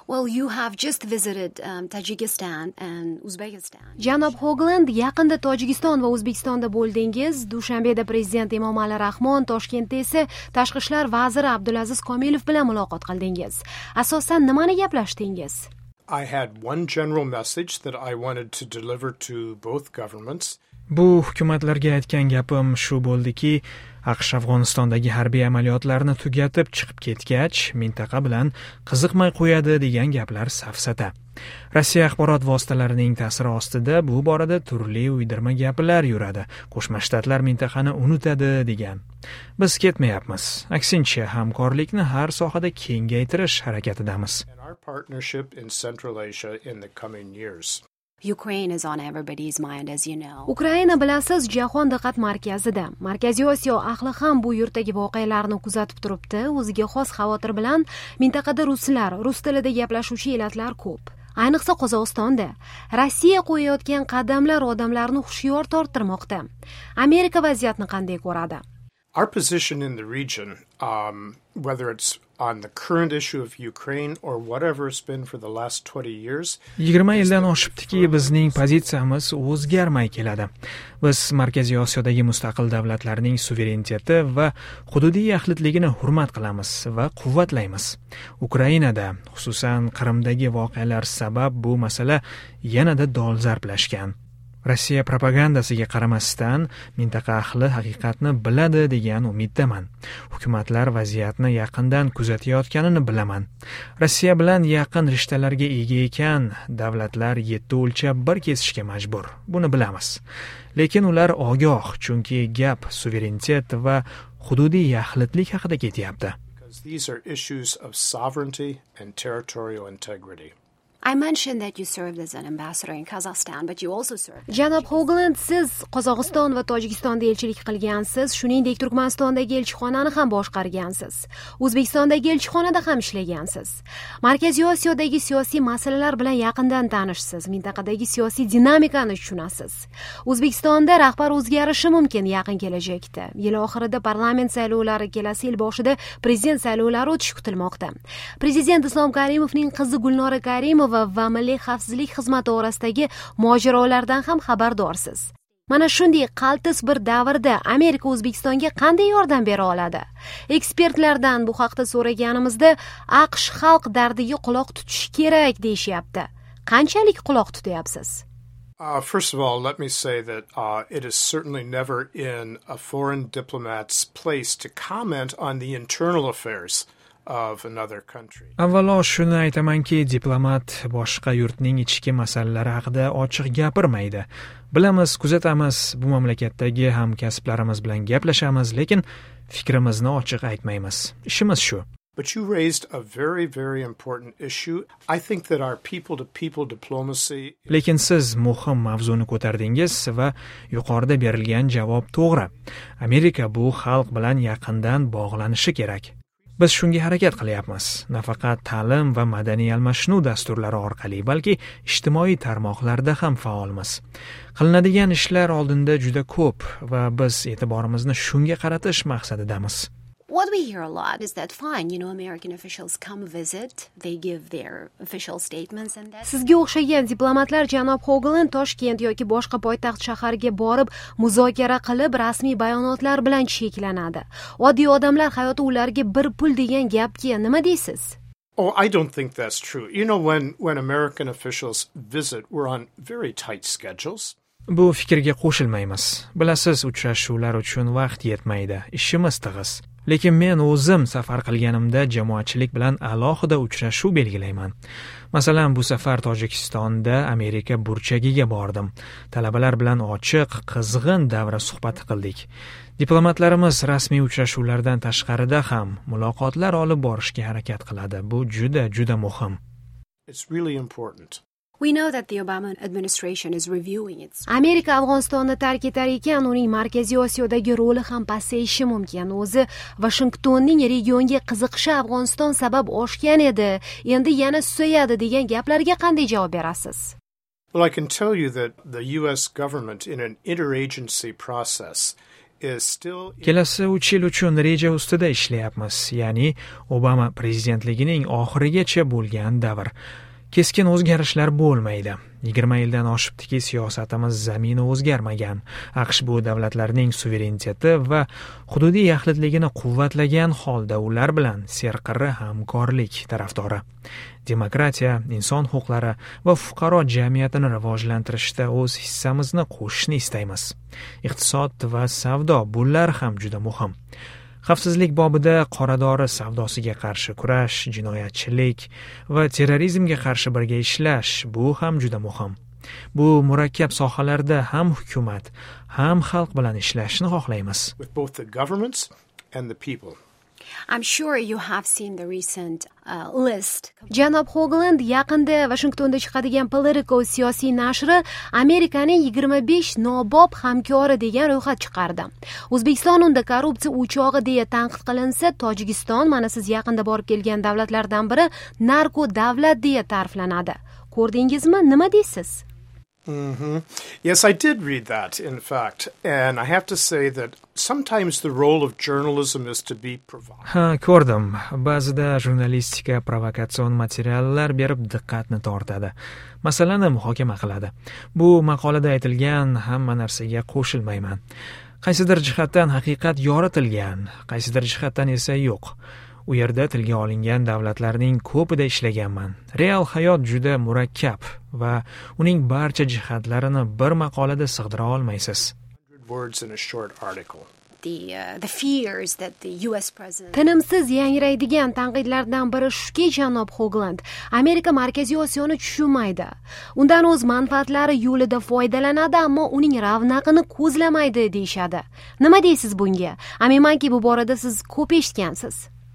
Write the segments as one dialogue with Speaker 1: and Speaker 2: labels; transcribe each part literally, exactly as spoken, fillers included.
Speaker 1: Well, you have just visited um, Tajikistan and Uzbekistan.
Speaker 2: Janob Hogland, yaqinda Tojikiston va O'zbekistonda bo'ldingiz. Dushanbeda prezident Emomali Rahmon, Toshkentda esa tashqi ishlar vaziri Abdulaziz Komilov bilan muloqot qildingiz. Asosan nimani gaplashdingiz?
Speaker 3: I had one general message that I wanted to deliver to both governments.
Speaker 4: Bu hukumatlarga aytgan gapim shu bo'ldiki, AQSh Afg'onistondagi harbiy amaliyotlarni tugatib chiqib ketgach, mintaqa bilan qiziqmay qo'yadi degan gaplar safsata. Rossiya axborot vositalarining ta'siri ostida bu borada turli uydirma gaplar yuradi. Qo'shma Shtatlar mintaqani unutadi degan. Biz ketmayapmiz. Aksincha, hamkorlikni har sohada kengaytirish harakatidamiz.
Speaker 3: And our partnership in Central Asia in the coming years.
Speaker 1: Ukraine is on everybody's mind, as you know.
Speaker 2: Ukraina bilasiz, jahon diqqat markazida. Markaziy Osiyo ahli ham bu yurtdagi voqealarni kuzatib turibdi. O'ziga xos xavotir bilan mintaqada ruslar, rus tilida gaplashuvchi elatlar ko'p. Ayniqsa Qozog'istonda Rossiya qo'yayotgan qadamlar odamlarni hushyor torttirmoqda. Amerika vaziyatni qanday ko'radi?
Speaker 3: Our position in the region, um, whether it's on the current issue of Ukraine or whatever it's been for the last twenty years.
Speaker 4: yigirma yildan oshibdiki, bizning pozitsiyamiz o'zgarmay keladi. Biz Markaziy Osiyodagi mustaqil davlatlarning suvereniteti va hududiy yaxlitligini hurmat qilamiz va quvvatlaymiz. Ukrainada, xususan Qrimdagi voqealar sabab bu masala yanada dolzarblashgan. Rossiya propagandasiga qaramasdan mintaqa ahli haqiqatni biladi degan umiddaman. Hukumatlar vaziyatni yaqindan kuzatayotganini bilaman. Rossiya bilan yaqin rishtalarga ega ekan, davlatlar yetti o'lchab bir kesishga majbur. Buni bilamiz. Lekin ular ogoh, chunki gap suverenitet va hududiy yaxlitlik haqida ketyapti.
Speaker 3: Because these are issues of sovereignty and territorial integrity.
Speaker 1: I mentioned that you served as an ambassador in Kazakhstan, but you also served.
Speaker 2: Janob Hogland, siz Qozog'iston va Tojikistonda elchilik qilgansiz, shuningdek Turkmanistondagi elchixonani ham boshqargansiz. O'zbekistondagi elchixonada ham ishlagansiz. Markaziy Osiyodagi siyosiy masalalar bilan yaqindan tanishsiz, mintaqadagi siyosiy dinamikani tushunasiz. O'zbekistonda rahbar o'zgarishi mumkin yaqin kelajakda. Yil oxirida parlament saylovlari, kelasi yil boshida prezident saylovlari o'tishi kutilmoqda. Prezident Islom Karimovning qizi Gulnora Karimova va Milliy xavfsizlik xizmati orasidagi mojarolardan ham xabardorsiz. Mana shunday qaltis bir davrda Amerika O'zbekistonga qanday yordam bera oladi? Ekspertlardan bu haqda so'raganimizda AQSh xalq dardiga quloq tutishi kerak deyishyapti. Qanchalik quloq tutyapsiz?
Speaker 3: Uh, first of all, let me say that uh, it is certainly never in a foreign diplomat's place to comment on the internal affairs of another country.
Speaker 4: Avvalo shuni aytamanki, diplomat boshqa yurtning ichki masalalari haqida ochiq gapirmaydi. Bilamiz, kuzatamiz, bu mamlakatdagi hamkasblarimiz bilan gaplashamiz, lekin fikrimizni ochiq aytmaymiz. Ishimiz shu.
Speaker 3: But you raised a very, very important issue. I think that our people-to-people diplomacy...
Speaker 4: Lekin siz muhim mavzuni ko'tardingiz va yuqorida berilgan javob to'g'ri. Amerika bu xalq bilan yaqindan bog'lanishi kerak. Biz shunga harakat qilyapmiz. Nafaqat ta'lim va madaniy almashinuv dasturlari orqali, balki ijtimoiy tarmoqlarda ham faolmiz. Qilinadigan ishlar oldinda juda ko'p va biz e'tiborimizni shunga qaratish maqsadidamiz.
Speaker 1: What we hear a lot is that fine, you know, American officials come visit, they give their official statements and that.
Speaker 2: Sizga o'xshagan diplomatlar janob Hogland Toshkent yoki boshqa poytaxt shaharga borib, muzokara qilib, rasmiy bayonotlar bilan cheklanadi. Oddiy odamlar hayoti ularga bir pul degan gapga nima deysiz?
Speaker 3: Oh, I don't think that's true. You know, when when American officials visit, we're on very tight schedules.
Speaker 4: Bu fikrga qo'shilmaymiz. Bilasiz, uchrashuvlar uchun vaqt yetmaydi. Ishimiz tig'iz. Lekin men o'zim safar qilganimda jamoatchilik bilan alohida uchrashuv belgilayman. Masalan, bu safar Tojikistonda Amerika burchagiga bordim. Talabalar bilan ochiq, qizg'in davra suhbati qildik. Diplomatlarimiz rasmiy uchrashuvlardan tashqarida ham muloqotlar olib borishga harakat qiladi. Bu juda juda muhim.
Speaker 3: It's really important.
Speaker 1: We know that the Obama administration is reviewing its...
Speaker 2: Amerika Afg'onistonni tark etar ekan, uning Markaziy Osiyodagi roli ham pasayishi mumkin. O'zi Washingtonning regionga qiziqishi Afg'oniston sabab oshgan edi, endi yana susayadi degan gaplarga qanday javob berasiz?
Speaker 3: Well, I can tell you that the U S government in an interagency process is still
Speaker 4: kelasi uch yil uchun reja ustida ishlayapmiz, ya'ni Obama prezidentligining oxirigacha bo'lgan davr. Keskin o'zgarishlar bo'lmaydi. yigirma yildan oshibdiki siyosatimiz zamini o'zgarmagan. AQSh bu davlatlarning suvereniteti va hududiy yaxlitligini quvvatlagan holda ular bilan serqirra hamkorlik tarafdori. Demokratiya, inson huquqlari va fuqaro jamiyatini rivojlantirishda o'z hissamizni qo'shishni istaymiz. Iqtisod va savdo bular ham juda muhim. Xavfsizlik bobida qoradori savdosiga qarshi kurash, jinoyatchilik va terrorizmga qarshi birga ishlash bu ham juda muhim. Bu murakkab sohalarda ham hukumat, ham xalq bilan ishlashni xohlaymiz.
Speaker 3: with both the governments and the people.
Speaker 1: I'm sure you have seen the recent uh, list.
Speaker 2: Janob Hogland yaqinda Washingtonda chiqadigan Politico siyosiy nashri Amerikaning yigirma besh nobob hamkori degan ro'yxat chiqardi. O'zbekiston unda korrupsiya o'chog'i deya tanqid qilinsa, Tojikiston, mana siz yaqinda borib kelgan davlatlardan biri, narko davlat deya ta'riflanadi. Ko'rdingizmi, nima deysiz?
Speaker 3: Mm-hmm. Yes, I did read that, in fact, and I have to say that sometimes the role of journalism is to be provocative.
Speaker 4: Ha, ko'rdim. Ba'zida jurnalistika provokatsion materiallar berib diqqatni tortadi. Masalani muhokama qiladi. Bu maqolada aytilgan hamma narsaga qo'shilmayman. Qaysidir jihatdan haqiqat yoritilgan, qaysidir jihatdan esa yo'q. U yerda tilga olingan davlatlarning ko'pida ishlaganman. Real hayot juda murakkab va uning barcha jihatlarini bir maqolada sig'dira olmaysiz.
Speaker 3: Words in a short article.
Speaker 1: The uh, the fears that the U S president
Speaker 2: Tinimsiz yangraydigan tanqidlardan biri shuki, janob Hogland, Amerika Markaziy Osiyoni tushunmaydi. Undan o'z manfaatlari yo'lida foydalanadi, ammo uning ravnaqini ko'zlamaydi deyshadi. Nima deysiz bunga? Aminmanki bu borada siz ko'p eshitgansiz.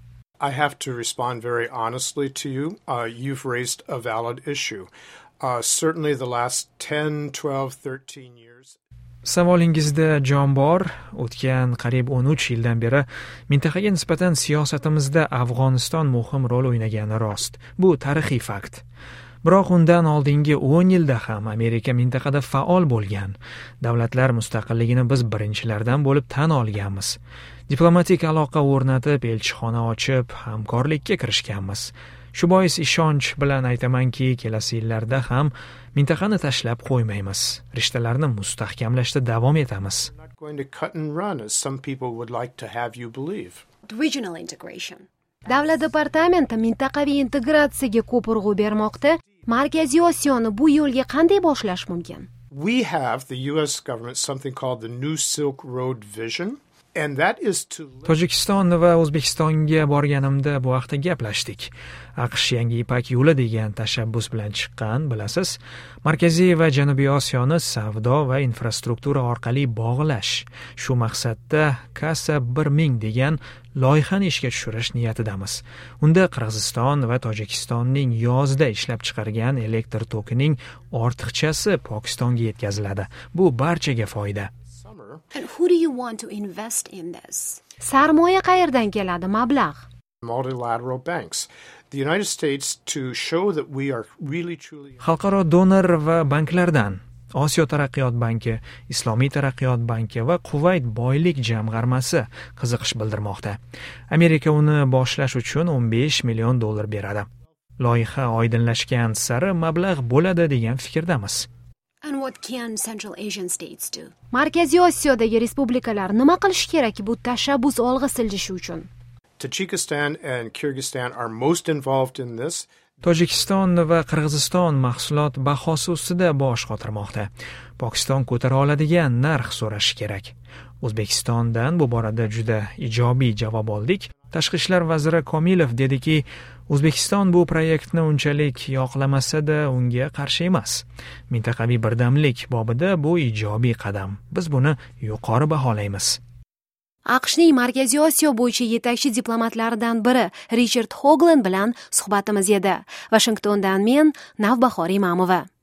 Speaker 3: I have to respond very honestly to you. Uh, you've raised a valid issue. Uh, certainly the last ten, twelve, thirteen years.
Speaker 4: Savolingizda jon bor. O'tgan qariyb o'n uch yildan beri mintaqaga nisbatan siyosatimizda Afg'oniston muhim rol o'ynagani rost. Bu tarixiy fakt. Biroq undan oldingi o'n yilda ham Amerika mintaqada faol bo'lgan. Davlatlar mustaqilligini biz birinchilardan bo'lib tan olganmiz. Diplomatik aloqa o'rnatib, elchixona ochib, hamkorlikka kirishganmiz. Shu bois ishonch bilan aytamanki, kelasi yillarda ham mintaqani tashlab qo'ymaymiz. Rishtalarni mustahkamlashda davom etamiz.
Speaker 3: Not going to cut and run as some people would like to have you believe.
Speaker 1: regional integration.
Speaker 2: Davlat departamenti mintaqaviy integratsiyaga ko'p urg'u bermoqda. Markaziy Osiyoni bu yo'lga qanday boshlash mumkin?
Speaker 3: We have, the U S government, something called the New Silk Road Vision, and that is to...
Speaker 4: Tojikiston va O'zbekistonga borganimda bu haqda gaplashdik. AQSh yangi Ipak yo'li degan tashabbus bilan chiqqan, bilasiz. Markaziy va Janubiy Osiyoni savdo va infrastruktura orqali bog'lash. Shu maqsadda Kasa bir ming degan loyihani ishga tushirish niyatidamiz. Unda Qirg'iziston va Tojikistonning yozda ishlab chiqargan elektr tokining ortiqchasi Pokistonga yetkaziladi. Bu barchaga foyda.
Speaker 1: And who do you want to invest in this?
Speaker 2: Sarmoya qayerdan keladi, mablag'?
Speaker 3: Multilateral banks. The United States, to show that we are really truly...
Speaker 4: Xalqaro donor va banklardan Osiyo taraqqiyot banki, Islomiy taraqqiyot banki va Quvayt boylik jamg'armasi qiziqish bildirmoqda. Amerika uni boshlash uchun o'n besh million dollar beradi. Loyiha oydinlashgan sari mablag' bo'ladi degan fikrdamiz.
Speaker 1: And what can Central Asian states do?
Speaker 2: Markaziy Osiyodagi respublikalar nima qilish kerak bu tashabbus olg'a siljishi uchun?
Speaker 3: Tajikistan and Kyrgyzstan are most involved in this.
Speaker 4: Tojikiston va Qirg'iziston mahsulot bahosi ustida bosh qotirmoqda. Pokiston ko'tara oladigan narx so'rashi kerak. O'zbekistondan bu borada juda ijobiy javob oldik. Tashqi ishlar vaziri Komilov dediki, O'zbekiston bu proyektni unchalik yoqlamasa-da unga qarshi emas. Mintaqaviy birdamlik bobida bu ijobiy qadam. Biz buni yuqori baholaymiz.
Speaker 2: AQShning Markaziy Osiyo bo'yicha yetakchi diplomatlaridan biri Richard Hogland bilan suhbatimiz edi. Washingtondan men Navbahor Imamova.